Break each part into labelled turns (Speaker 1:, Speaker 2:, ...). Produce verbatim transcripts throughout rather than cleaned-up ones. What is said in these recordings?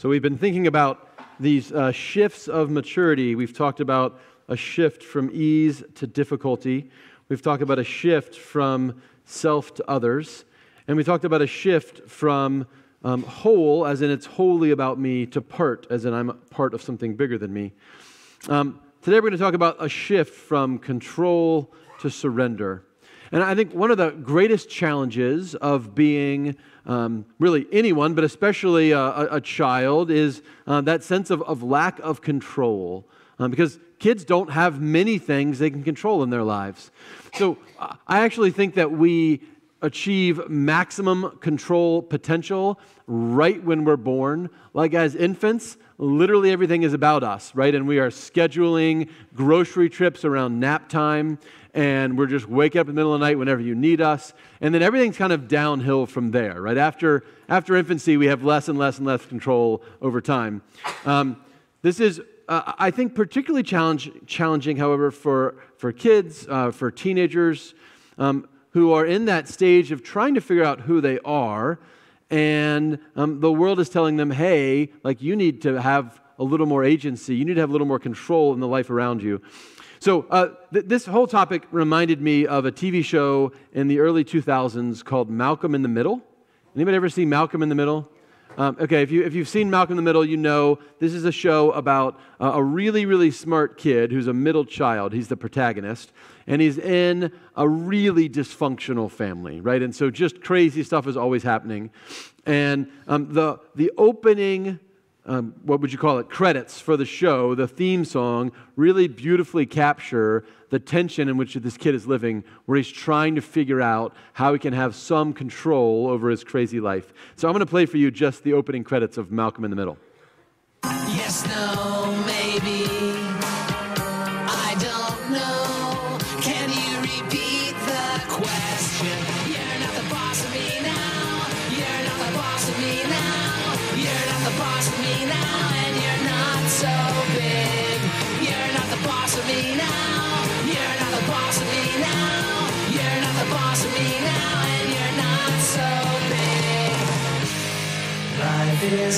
Speaker 1: So we've been thinking about these uh, shifts of maturity. We've talked about a shift from ease to difficulty. We've talked about a shift from self to others. And we talked about a shift from um, whole, as in it's wholly about me, to part, as in I'm a part of something bigger than me. Um, today we're going to talk about a shift from control to surrender. And I think one of the greatest challenges of being um, really anyone, but especially a, a, a child, is uh, that sense of, of lack of control. Um, because kids don't have many things they can control in their lives. So I actually think that we achieve maximum control potential right when we're born. Like as infants, literally everything is about us, right? And we are scheduling grocery trips around nap time, and we're just wake up in the middle of the night whenever you need us. And then everything's kind of downhill from there, right? After, after infancy, we have less and less and less control over time. Um, this is Uh, I think particularly challenge, challenging, however, for, for kids, uh, for teenagers um, who are in that stage of trying to figure out who they are, and um, the world is telling them, hey, like you need to have a little more agency, you need to have a little more control in the life around you. So uh, th- this whole topic reminded me of a T V show in the early two thousands called Malcolm in the Middle. Anybody ever see Malcolm in the Middle? Um, okay, if, you, if you've seen Malcolm in the Middle, you know this is a show about uh, a really, really smart kid who's a middle child. He's the protagonist, and he's in a really dysfunctional family, right? And so just crazy stuff is always happening. And um, the the opening, um, what would you call it, credits for the show, the theme song, really beautifully capture the tension in which this kid is living, where he's trying to figure out how he can have some control over his crazy life. So I'm going to play for you just the opening credits of Malcolm in the Middle.
Speaker 2: Yes, no, maybe, I don't know. Can you repeat the question? You're not the boss of me now. You're not the boss of me now. You're not the boss of me now, and you're not so big. You're not the boss of me now. You're not the boss of me now. You're not the boss of me now, and you're not so big. Life is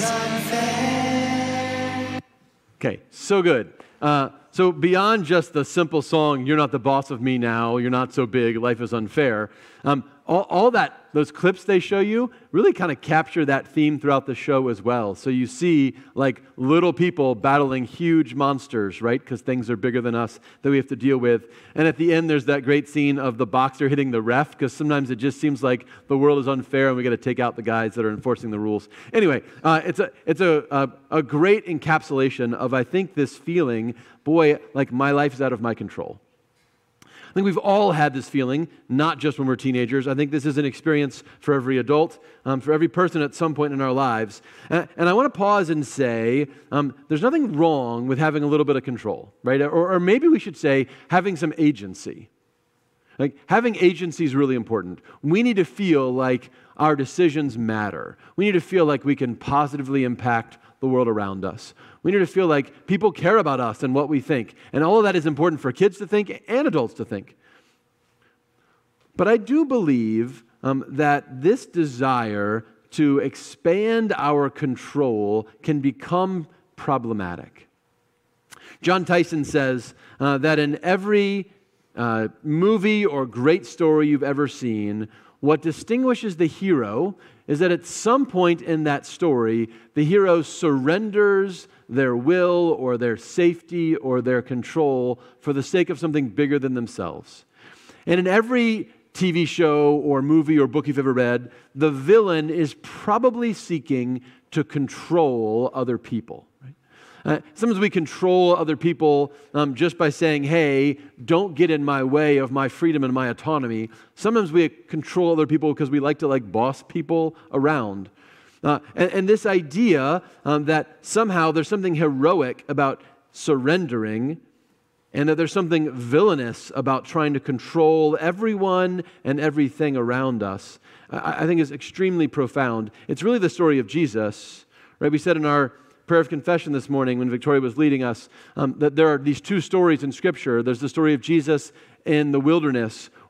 Speaker 2: unfair.
Speaker 1: Okay, so good. Uh, so beyond just the simple song, you're not the boss of me now, you're not so big, life is unfair, um, all, all that, those clips they show you really kind of capture that theme throughout the show as well. So you see like little people battling huge monsters, right? Because things are bigger than us that we have to deal with. And at the end, there's that great scene of the boxer hitting the ref, because sometimes it just seems like the world is unfair and we got to take out the guys that are enforcing the rules. Anyway, uh, it's a it's a, a a great encapsulation of, I think, this feeling, boy, like my life is out of my control. I think we've all had this feeling, not just when we're teenagers. I think this is an experience for every adult, um, for every person at some point in our lives. And, and I want to pause and say, um, there's nothing wrong with having a little bit of control, right? Or, or maybe we should say having some agency. Like having agency is really important. We need to feel like our decisions matter. We need to feel like we can positively impact the world around us. We need to feel like people care about us and what we think. And all of that is important for kids to think and adults to think. But I do believe um, that this desire to expand our control can become problematic. John Tyson says uh, that in every uh, movie or great story you've ever seen, what distinguishes the hero is that at some point in that story, the hero surrenders their will or their safety or their control for the sake of something bigger than themselves. And in every T V show or movie or book you've ever read, the villain is probably seeking to control other people. Right? Uh, sometimes we control other people um, just by saying, hey, don't get in my way of my freedom and my autonomy. Sometimes we control other people because we like to like boss people around. Uh, and, and this idea um, that somehow there's something heroic about surrendering, and that there's something villainous about trying to control everyone and everything around us, I, I think is extremely profound. It's really the story of Jesus, right? We said in our prayer of confession this morning when Victoria was leading us um, that there are these two stories in Scripture. There's the story of Jesus in the wilderness,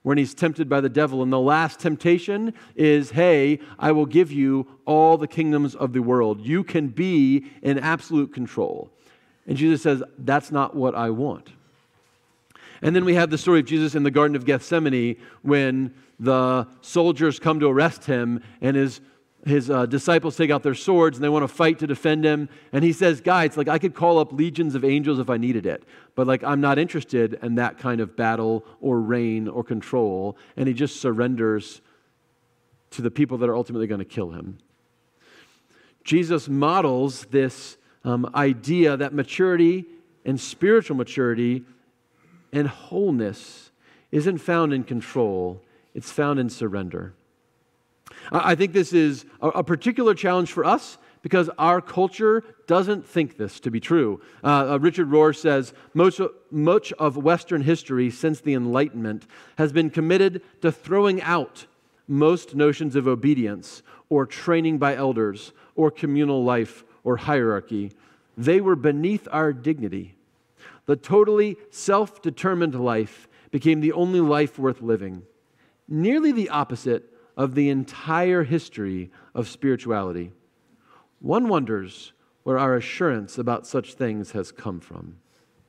Speaker 1: when he's tempted by the devil. And the last temptation is, hey, I will give you all the kingdoms of the world. You can be in absolute control. And Jesus says, that's not what I want. And then we have the story of Jesus in the Garden of Gethsemane when the soldiers come to arrest him and his His uh, disciples take out their swords and they want to fight to defend him. And he says, guys, like I could call up legions of angels if I needed it. But like I'm not interested in that kind of battle or reign or control. And he just surrenders to the people that are ultimately going to kill him. Jesus models this um, idea that maturity and spiritual maturity and wholeness isn't found in control. It's found in surrender. I think this is a particular challenge for us because our culture doesn't think this to be true. Uh, Richard Rohr says, most, much of Western history since the Enlightenment has been committed to throwing out most notions of obedience or training by elders or communal life or hierarchy. They were beneath our dignity. The totally self-determined life became the only life worth living. Nearly the opposite of the entire history of spirituality. One wonders where our assurance about such things has come from.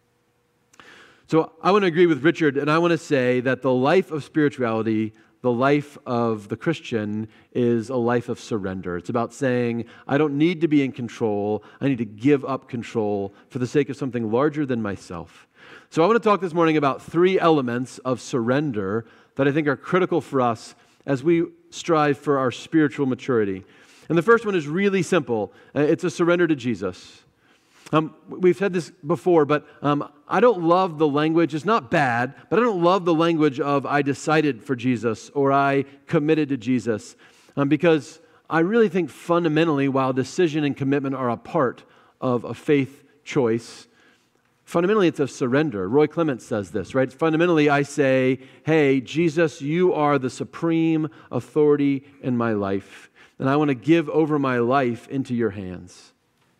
Speaker 1: So I want to agree with Richard, and I want to say that the life of spirituality, the life of the Christian, is a life of surrender. It's about saying, I don't need to be in control. I need to give up control for the sake of something larger than myself. So I want to talk this morning about three elements of surrender that I think are critical for us as we strive for our spiritual maturity. And the first one is really simple. Uh, it's a surrender to Jesus. Um, we've said this before, but um, I don't love the language. It's not bad, but I don't love the language of I decided for Jesus or I committed to Jesus. Um, because I really think fundamentally, while decision and commitment are a part of a faith choice, fundamentally, it's a surrender. Roy Clements says this, right? Fundamentally, I say, hey, Jesus, you are the supreme authority in my life, and I want to give over my life into your hands.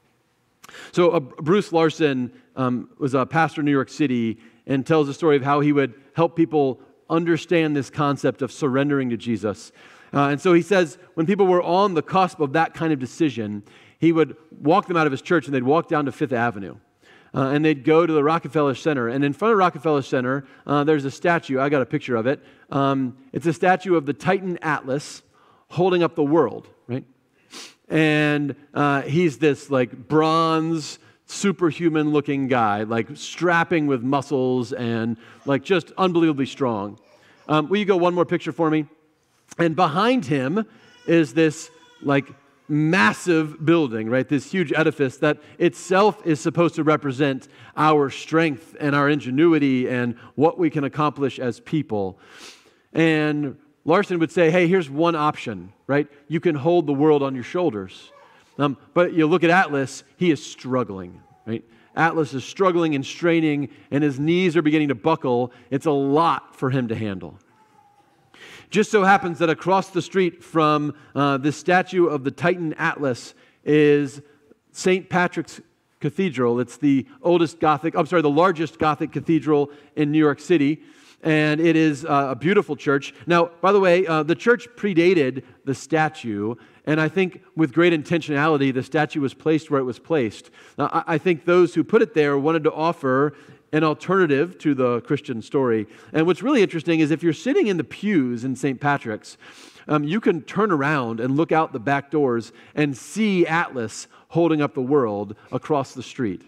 Speaker 1: So uh, Bruce Larson um, was a pastor in New York City and tells the story of how he would help people understand this concept of surrendering to Jesus. Uh, and so he says when people were on the cusp of that kind of decision, he would walk them out of his church and they'd walk down to Fifth Avenue. Uh, and they'd go to the Rockefeller Center. And in front of Rockefeller Center, uh, there's a statue. I got a picture of it. Um, it's a statue of the Titan Atlas holding up the world, right? And uh, he's this like bronze, superhuman-looking guy, like strapping with muscles and like just unbelievably strong. Um, will you go one more picture for me? And behind him is this like massive building, right? This huge edifice that itself is supposed to represent our strength and our ingenuity and what we can accomplish as people. And Larson would say, hey, here's one option, right? You can hold the world on your shoulders. Um, but you look at Atlas, he is struggling, right? Atlas is struggling and straining, and his knees are beginning to buckle. It's a lot for him to handle. Just so happens that across the street from uh, the statue of the Titan Atlas is Saint Patrick's Cathedral. It's the oldest Gothic, I'm sorry, the largest Gothic cathedral in New York City. And it is uh, a beautiful church. Now, by the way, uh, the church predated the statue, and I think with great intentionality, the statue was placed where it was placed. Now, I, I think those who put it there wanted to offer an alternative to the Christian story. And what's really interesting is if you're sitting in the pews in Saint Patrick's, um, you can turn around and look out the back doors and see Atlas holding up the world across the street.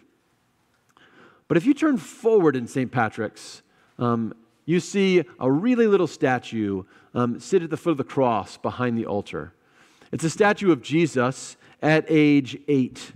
Speaker 1: But if you turn forward in Saint Patrick's, um, you see a really little statue um, sit at the foot of the cross behind the altar. It's a statue of Jesus at age eight.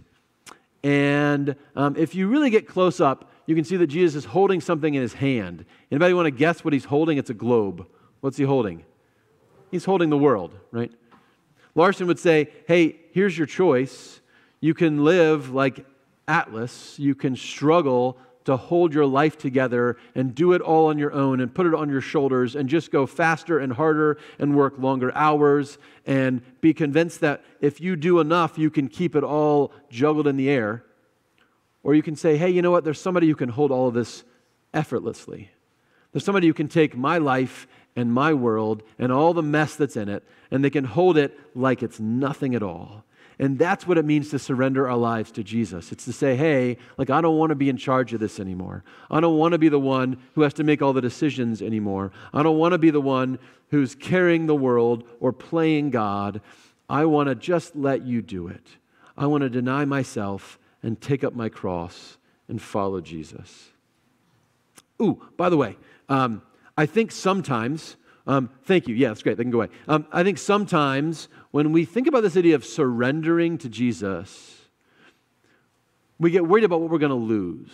Speaker 1: And um, if you really get close up, you can see that Jesus is holding something in his hand. Anybody want to guess what he's holding? It's a globe. What's he holding? He's holding the world, right? Larson would say, hey, here's your choice. You can live like Atlas. You can struggle to hold your life together and do it all on your own and put it on your shoulders and just go faster and harder and work longer hours and be convinced that if you do enough, you can keep it all juggled in the air. Or you can say, hey, you know what? There's somebody who can hold all of this effortlessly. There's somebody who can take my life and my world and all the mess that's in it, and they can hold it like it's nothing at all. And that's what it means to surrender our lives to Jesus. It's to say, hey, like I don't want to be in charge of this anymore. I don't want to be the one who has to make all the decisions anymore. I don't want to be the one who's carrying the world or playing God. I want to just let you do it. I want to deny myself and take up my cross and follow Jesus. Ooh, by the way, um, I think sometimes, um, thank you, yeah, that's great, they can go away. Um, I think sometimes when we think about this idea of surrendering to Jesus, we get worried about what we're going to lose.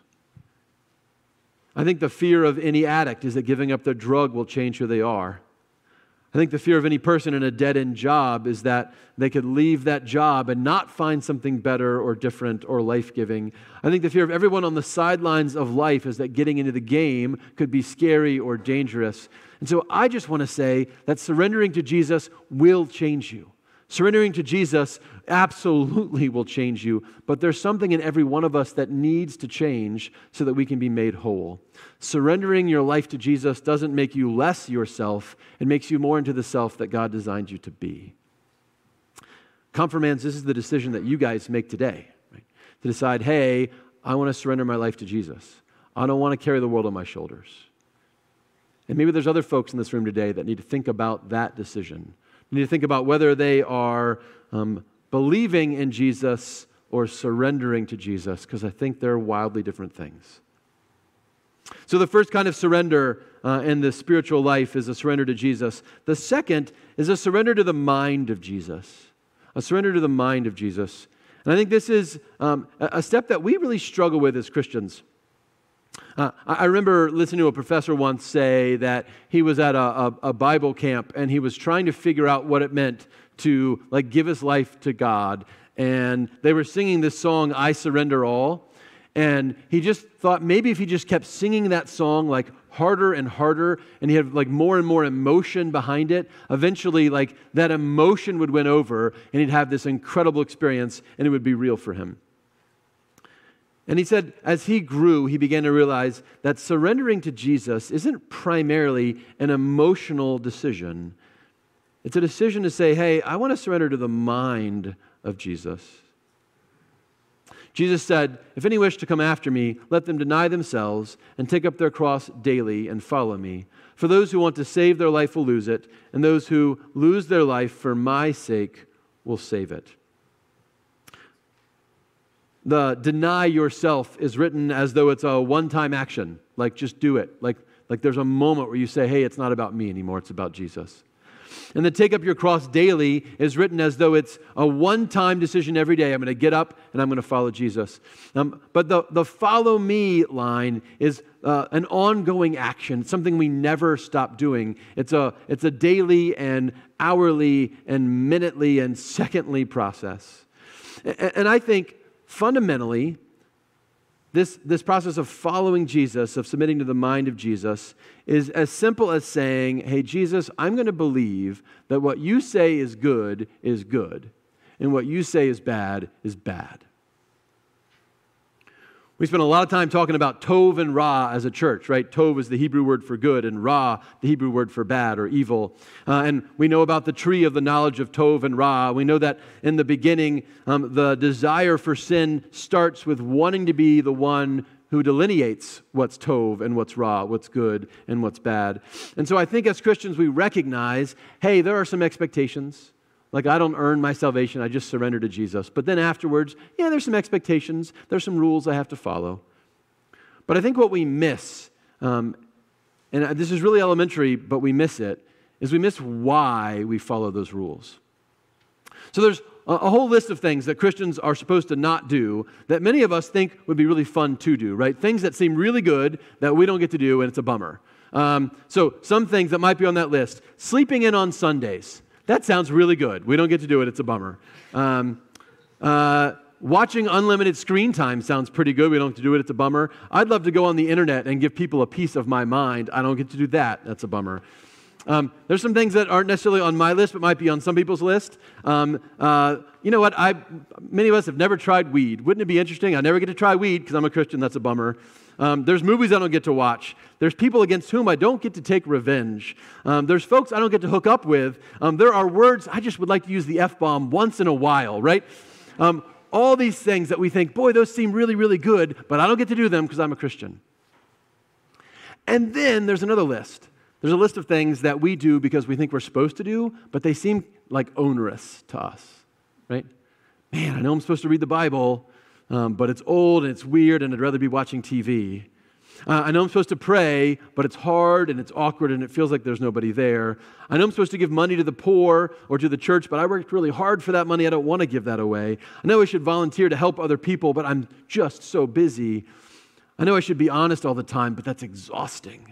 Speaker 1: I think the fear of any addict is that giving up their drug will change who they are. I think the fear of any person in a dead-end job is that they could leave that job and not find something better or different or life-giving. I think the fear of everyone on the sidelines of life is that getting into the game could be scary or dangerous. And so I just want to say that surrendering to Jesus will change you. Surrendering to Jesus absolutely will change you, but there's something in every one of us that needs to change so that we can be made whole. Surrendering your life to Jesus doesn't make you less yourself. It makes you more into the self that God designed you to be. Confirmands, this is the decision that you guys make today, right? To decide, hey, I want to surrender my life to Jesus. I don't want to carry the world on my shoulders. And maybe there's other folks in this room today that need to think about that decision. You need to think about whether they are um, believing in Jesus or surrendering to Jesus, because I think they're wildly different things. So the first kind of surrender uh, in the spiritual life is a surrender to Jesus. The second is a surrender to the mind of Jesus. A surrender to the mind of Jesus. And I think this is um, a step that we really struggle with as Christians. Uh, I remember listening to a professor once say that he was at a, a, a Bible camp and he was trying to figure out what it meant to like give his life to God. And they were singing this song, I Surrender All. And he just thought maybe if he just kept singing that song like harder and harder, and he had like more and more emotion behind it, eventually like that emotion would win over and he'd have this incredible experience and it would be real for him. And he said, as he grew, he began to realize that surrendering to Jesus isn't primarily an emotional decision. It's a decision to say, hey, I want to surrender to the mind of Jesus. Jesus said, if any wish to come after me, let them deny themselves and take up their cross daily and follow me. For those who want to save their life will lose it, and those who lose their life for my sake will save it. The deny yourself is written as though it's a one-time action, like just do it. Like, like there's a moment where you say, hey, it's not about me anymore, it's about Jesus. And the take up your cross daily is written as though it's a one-time decision every day. I'm going to get up and I'm going to follow Jesus. Um, but the, the follow me line is uh, an ongoing action, it's something we never stop doing. It's a, it's a daily and hourly and minutely and secondly process. And, and I think fundamentally, this, this process of following Jesus, of submitting to the mind of Jesus, is as simple as saying, hey, Jesus, I'm going to believe that what you say is good is good, and what you say is bad is bad. We spend a lot of time talking about tov and ra as a church, right? Tov is the Hebrew word for good, and ra, the Hebrew word for bad or evil. Uh, and we know about the tree of the knowledge of tov and ra. We know that in the beginning, um, the desire for sin starts with wanting to be the one who delineates what's tov and what's ra, what's good and what's bad. And so I think as Christians, we recognize, hey, there are some expectations. Like, I don't earn my salvation, I just surrender to Jesus. But then afterwards, yeah, there's some expectations, there's some rules I have to follow. But I think what we miss, um, and this is really elementary, but we miss it, is we miss why we follow those rules. So there's a, a whole list of things that Christians are supposed to not do that many of us think would be really fun to do, right? Things that seem really good that we don't get to do, and it's a bummer. Um, so some things that might be on that list. Sleeping in on Sundays. That sounds really good. We don't get to do it. It's a bummer. Um, uh, watching unlimited screen time sounds pretty good. We don't get to do it. It's a bummer. I'd love to go on the internet and give people a piece of my mind. I don't get to do that. That's a bummer. Um, there's some things that aren't necessarily on my list, but might be on some people's list. Um, uh, you know what? I, many of us have never tried weed. Wouldn't it be interesting? I never get to try weed because I'm a Christian. That's a bummer. Um, there's movies I don't get to watch. There's people against whom I don't get to take revenge. Um, there's folks I don't get to hook up with. Um, there are words I just would like to use the F-bomb once in a while, right? Um, all these things that we think, boy, those seem really, really good, but I don't get to do them because I'm a Christian. And then there's another list. There's a list of things that we do because we think we're supposed to do, but they seem like onerous to us, right? Man, I know I'm supposed to read the Bible, um, but it's old and it's weird and I'd rather be watching T V. Uh, I know I'm supposed to pray, but it's hard and it's awkward and it feels like there's nobody there. I know I'm supposed to give money to the poor or to the church, but I worked really hard for that money. I don't want to give that away. I know I should volunteer to help other people, but I'm just so busy. I know I should be honest all the time, but that's exhausting.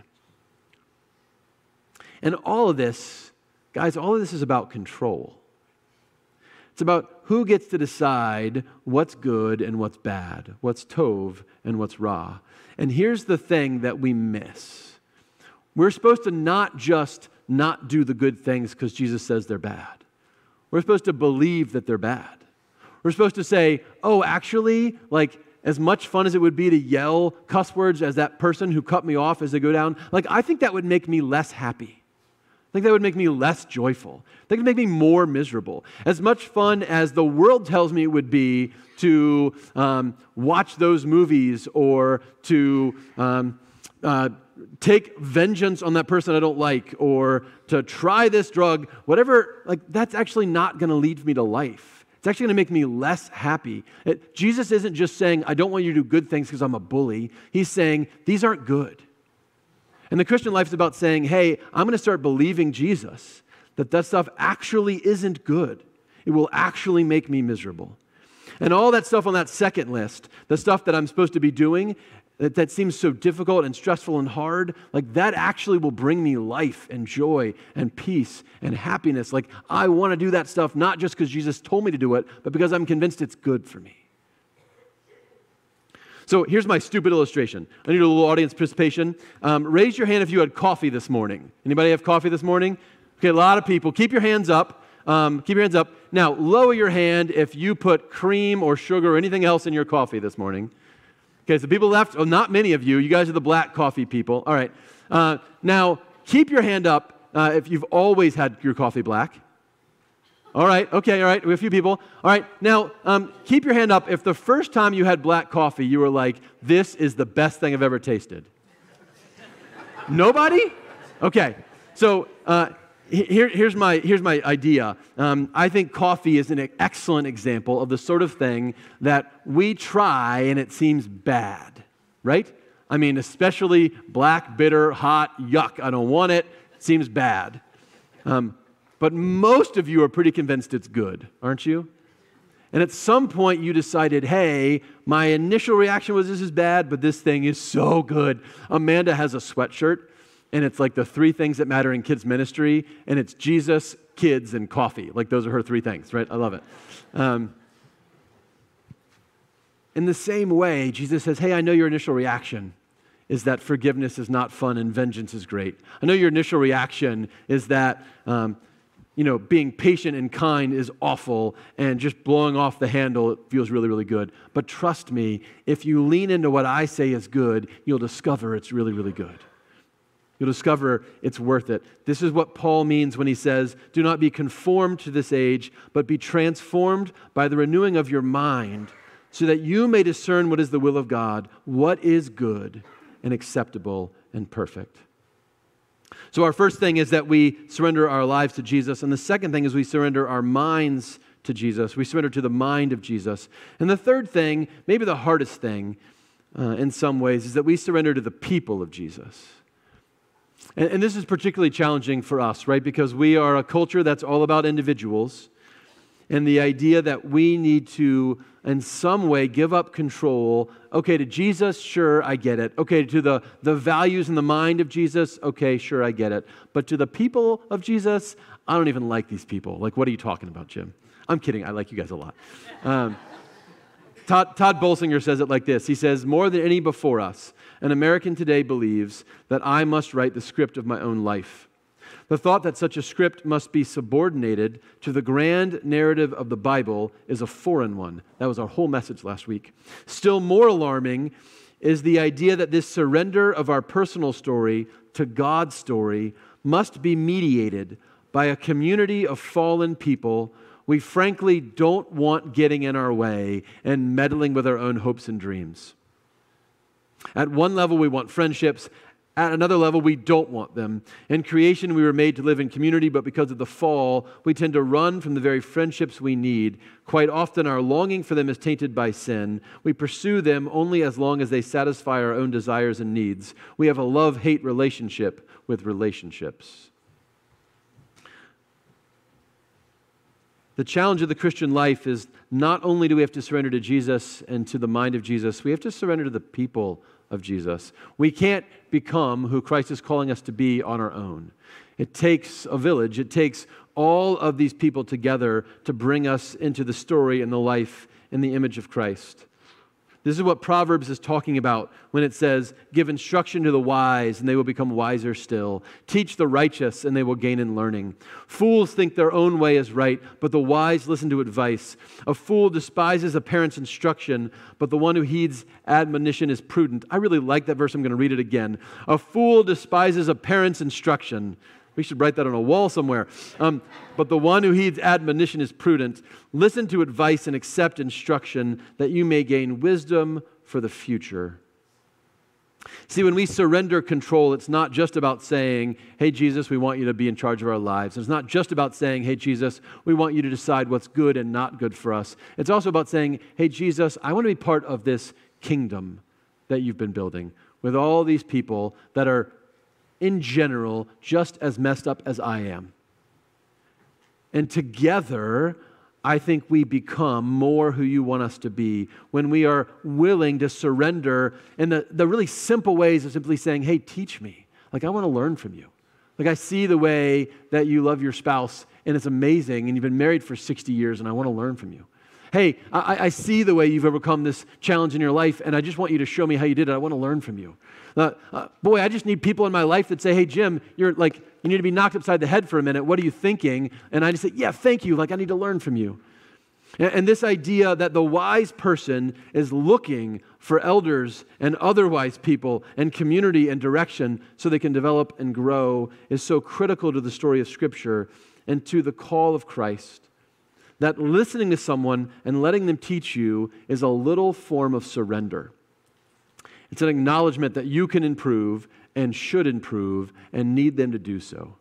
Speaker 1: And all of this, guys, all of this is about control. It's about who gets to decide what's good and what's bad, what's tov and what's ra. And here's the thing that we miss. We're supposed to not just not do the good things because Jesus says they're bad. We're supposed to believe that they're bad. We're supposed to say, oh, actually, like, as much fun as it would be to yell cuss words as that person who cut me off as they go down, like, I think that would make me less happy. I think that would make me less joyful. I think it would make me more miserable. As much fun as the world tells me it would be to um, watch those movies or to um, uh, take vengeance on that person I don't like or to try this drug, whatever, like that's actually not going to lead me to life. It's actually going to make me less happy. It, Jesus isn't just saying, I don't want you to do good things because I'm a bully. He's saying, these aren't good. And the Christian life is about saying, hey, I'm going to start believing Jesus, that that stuff actually isn't good. It will actually make me miserable. And all that stuff on that second list, the stuff that I'm supposed to be doing, that, that seems so difficult and stressful and hard, like that actually will bring me life and joy and peace and happiness. Like I want to do that stuff not just because Jesus told me to do it, but because I'm convinced it's good for me. So here's my stupid illustration. I need a little audience participation. Um, raise your hand if you had coffee this morning. Anybody have coffee this morning? Okay, a lot of people. Keep your hands up. Um, keep your hands up. Now, lower your hand if you put cream or sugar or anything else in your coffee this morning. Okay, so people left. Oh, not many of you. You guys are the black coffee people. All right. Uh, now, keep your hand up uh, if you've always had your coffee black. All right, okay, all right, we have a few people. All right, now, um, keep your hand up if the first time you had black coffee, you were like, this is the best thing I've ever tasted. Nobody? Okay, so uh, here, here's, my, here's my idea. Um, I think coffee is an excellent example of the sort of thing that we try and it seems bad, right? I mean, especially black, bitter, hot, yuck, I don't want it, it seems bad. Um, But most of you are pretty convinced it's good, aren't you? And at some point you decided, hey, my initial reaction was this is bad, but this thing is so good. Amanda has a sweatshirt, and it's like the three things that matter in kids ministry, and it's Jesus, kids, and coffee. Like those are her three things, right? I love it. Um, in the same way, Jesus says, hey, I know your initial reaction is that forgiveness is not fun and vengeance is great. I know your initial reaction is that um, you know, being patient and kind is awful and just blowing off the handle, it feels really, really good. But trust me, if you lean into what I say is good, you'll discover it's really, really good. You'll discover it's worth it. This is what Paul means when he says, do not be conformed to this age, but be transformed by the renewing of your mind so that you may discern what is the will of God, what is good and acceptable and perfect. So our first thing is that we surrender our lives to Jesus. And the second thing is we surrender our minds to Jesus. We surrender to the mind of Jesus. And the third thing, maybe the hardest thing uh, in some ways, is that we surrender to the people of Jesus. And, and this is particularly challenging for us, right? Because we are a culture that's all about individuals. And the idea that we need to, in some way, give up control. Okay, to Jesus, sure, I get it. Okay, to the, the values and the mind of Jesus, okay, sure, I get it. But to the people of Jesus, I don't even like these people. Like, what are you talking about, Jim? I'm kidding. I like you guys a lot. Um, Todd, Todd Bolsinger says it like this. He says, more than any before us, an American today believes that I must write the script of my own life. The thought that such a script must be subordinated to the grand narrative of the Bible is a foreign one. That was our whole message last week. Still more alarming is the idea that this surrender of our personal story to God's story must be mediated by a community of fallen people we frankly don't want getting in our way and meddling with our own hopes and dreams. At one level, we want friendships. At another level, we don't want them. In creation, we were made to live in community, but because of the fall, we tend to run from the very friendships we need. Quite often, our longing for them is tainted by sin. We pursue them only as long as they satisfy our own desires and needs. We have a love-hate relationship with relationships. The challenge of the Christian life is not only do we have to surrender to Jesus and to the mind of Jesus, we have to surrender to the people of Jesus. We can't become who Christ is calling us to be on our own. It takes a village. It takes all of these people together to bring us into the story and the life in the image of Christ. This is what Proverbs is talking about when it says, give instruction to the wise and they will become wiser still. Teach the righteous and they will gain in learning. Fools think their own way is right, but the wise listen to advice. A fool despises a parent's instruction, but the one who heeds admonition is prudent. I really like that verse. I'm going to read it again. A fool despises a parent's instruction. We should write that on a wall somewhere. Um, but the one who heeds admonition is prudent. Listen to advice and accept instruction that you may gain wisdom for the future. See, when we surrender control, it's not just about saying, hey, Jesus, we want you to be in charge of our lives. It's not just about saying, hey, Jesus, we want you to decide what's good and not good for us. It's also about saying, hey, Jesus, I want to be part of this kingdom that you've been building with all these people that are in general, just as messed up as I am. And together, I think we become more who you want us to be when we are willing to surrender in the, the really simple ways of simply saying, hey, teach me. Like, I want to learn from you. Like, I see the way that you love your spouse, and it's amazing, and you've been married for sixty years, and I want to learn from you. Hey, I, I see the way you've overcome this challenge in your life, and I just want you to show me how you did it. I want to learn from you. Uh, uh, boy, I just need people in my life that say, hey, Jim, you're like, you need to be knocked upside the head for a minute. What are you thinking? And I just say, yeah, thank you. Like, I need to learn from you. And, and this idea that the wise person is looking for elders and other wise people and community and direction so they can develop and grow is so critical to the story of Scripture and to the call of Christ. That listening to someone and letting them teach you is a little form of surrender. It's an acknowledgement that you can improve and should improve and need them to do so.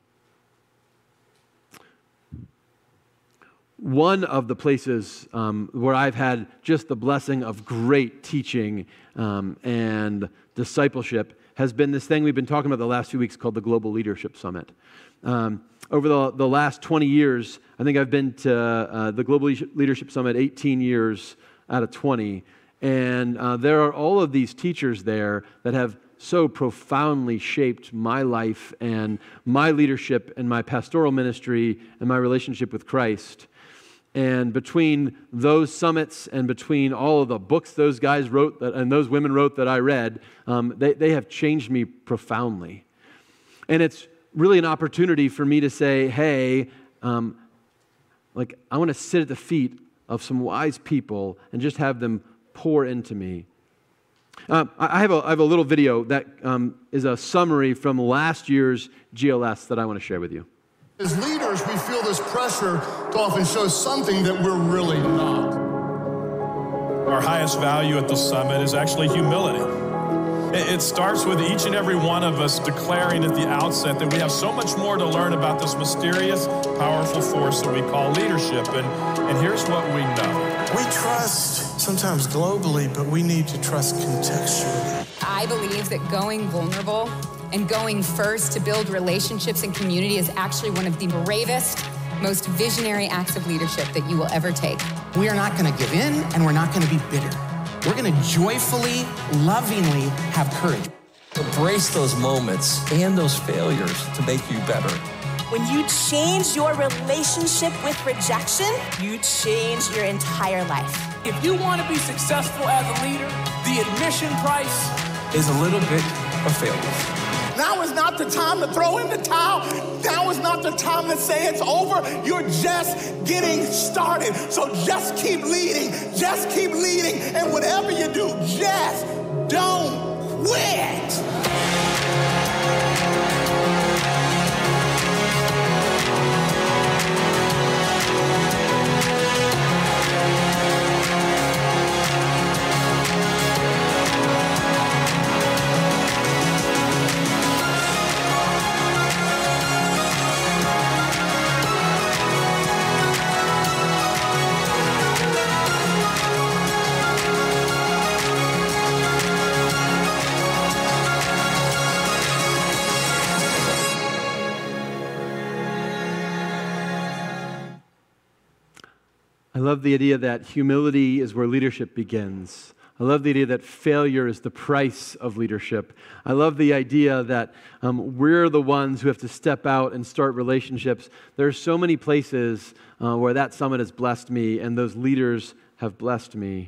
Speaker 1: One of the places um, where I've had just the blessing of great teaching um, and discipleship has been this thing we've been talking about the last few weeks called the Global Leadership Summit. Um, over the, the last twenty years, I think I've been to uh, the Global Leadership Summit eighteen years out of twenty. And uh, there are all of these teachers there that have so profoundly shaped my life and my leadership and my pastoral ministry and my relationship with Christ. And between those summits and between all of the books those guys wrote that, and those women wrote that I read, um, they, they have changed me profoundly. And it's really an opportunity for me to say, hey, um, like I want to sit at the feet of some wise people and just have them pour into me. Uh, I, have a, I have a little video that um, is a summary from last year's G L S that I want to share with you.
Speaker 3: As leaders, we feel this pressure to often show something that we're really not.
Speaker 4: Our highest value at the summit is actually humility. It starts with each and every one of us declaring at the outset that we have so much more to learn about this mysterious, powerful force that we call leadership. And, and here's what we know.
Speaker 5: We trust sometimes globally, but we need to trust contextually.
Speaker 6: I believe that going vulnerable and going first to build relationships and community is actually one of the bravest, most visionary acts of leadership that you will ever take.
Speaker 7: We are not going to give in, and we're not going to be bitter. We're going to joyfully, lovingly have courage.
Speaker 8: Embrace those moments and those failures to make you better.
Speaker 9: When you change your relationship with rejection, you change your entire life.
Speaker 10: If you want to be successful as a leader, the admission price
Speaker 8: is a little bit of failure.
Speaker 5: Now is not the time to throw in the towel. Now is not the time to say it's over. You're just getting started. So just keep leading. Just keep leading. And whatever you do, just don't quit.
Speaker 1: I love the idea that humility is where leadership begins. I love the idea that failure is the price of leadership. I love the idea that um, we're the ones who have to step out and start relationships. There are so many places uh, where that summit has blessed me and those leaders have blessed me.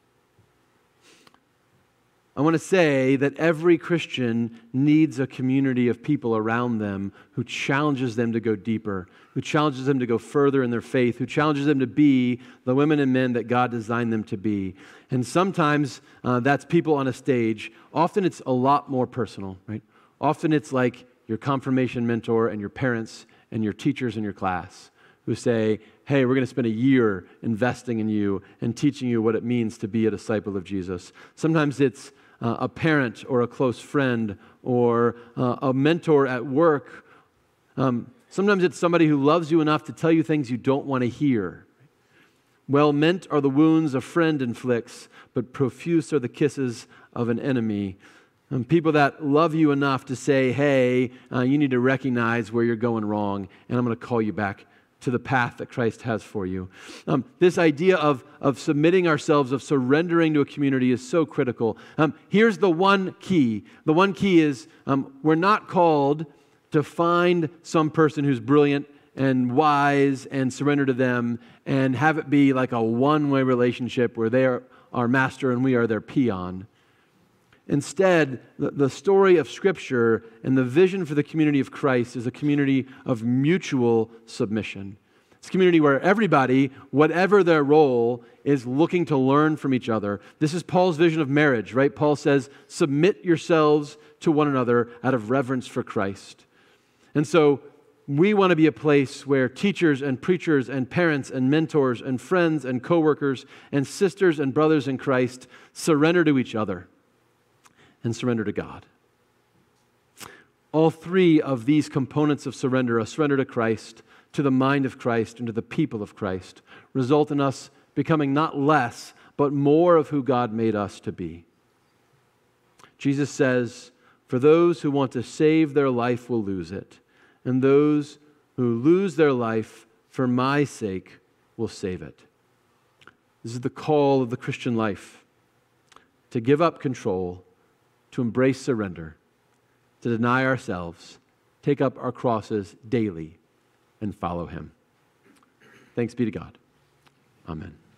Speaker 1: I want to say that every Christian needs a community of people around them who challenges them to go deeper, who challenges them to go further in their faith, who challenges them to be the women and men that God designed them to be. And sometimes uh, that's people on a stage. Often it's a lot more personal, right? Often it's like your confirmation mentor and your parents and your teachers in your class who say, hey, we're going to spend a year investing in you and teaching you what it means to be a disciple of Jesus. Sometimes it's uh, a parent or a close friend or uh, a mentor at work. Um, sometimes it's somebody who loves you enough to tell you things you don't want to hear. Well meant are the wounds a friend inflicts, but profuse are the kisses of an enemy. And people that love you enough to say, hey, uh, you need to recognize where you're going wrong, and I'm going to call you back to the path that Christ has for you. Um, this idea of, of submitting ourselves, of surrendering to a community is so critical. Um, here's the one key. The one key is um, we're not called to find some person who's brilliant and wise and surrender to them and have it be like a one-way relationship where they are our master and we are their peon. Instead, the, the story of Scripture and the vision for the community of Christ is a community of mutual submission. It's a community where everybody, whatever their role, is looking to learn from each other. This is Paul's vision of marriage, right? Paul says, submit yourselves to one another out of reverence for Christ. And so we want to be a place where teachers and preachers and parents and mentors and friends and coworkers and sisters and brothers in Christ surrender to each other and surrender to God. All three of these components of surrender, a surrender to Christ, to the mind of Christ, and to the people of Christ, result in us becoming not less, but more of who God made us to be. Jesus says, for those who want to save their life will lose it, and those who lose their life for my sake will save it. This is the call of the Christian life, to give up control, to embrace surrender, to deny ourselves, take up our crosses daily, and follow Him. Thanks be to God. Amen.